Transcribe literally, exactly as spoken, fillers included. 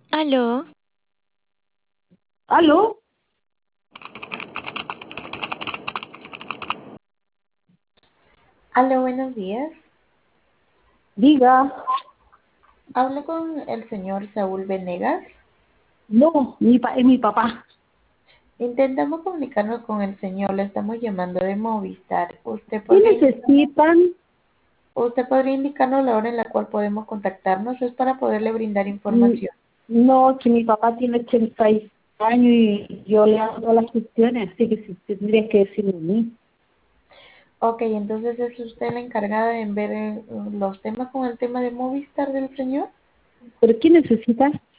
Aló, ¿Aló? Hola, buenos días. Diga. Hablo con el señor Saúl Venegas. No, mi pa- es mi papá. Intentamos comunicarnos con el señor, le estamos llamando de Movistar. ¿Usted ¿Qué podría indicarnos, necesitan? usted podría indicarnos la hora en la cual podemos contactarnos? Es para poderle brindar Mm, información. No, que mi papá tiene ochenta y años y yo le hago todas las gestiones, así que si tendrías que decirme a mí. Ok, entonces ¿es usted la encargada en ver eh, los temas con el tema de Movistar del señor? ¿Pero qué necesitas?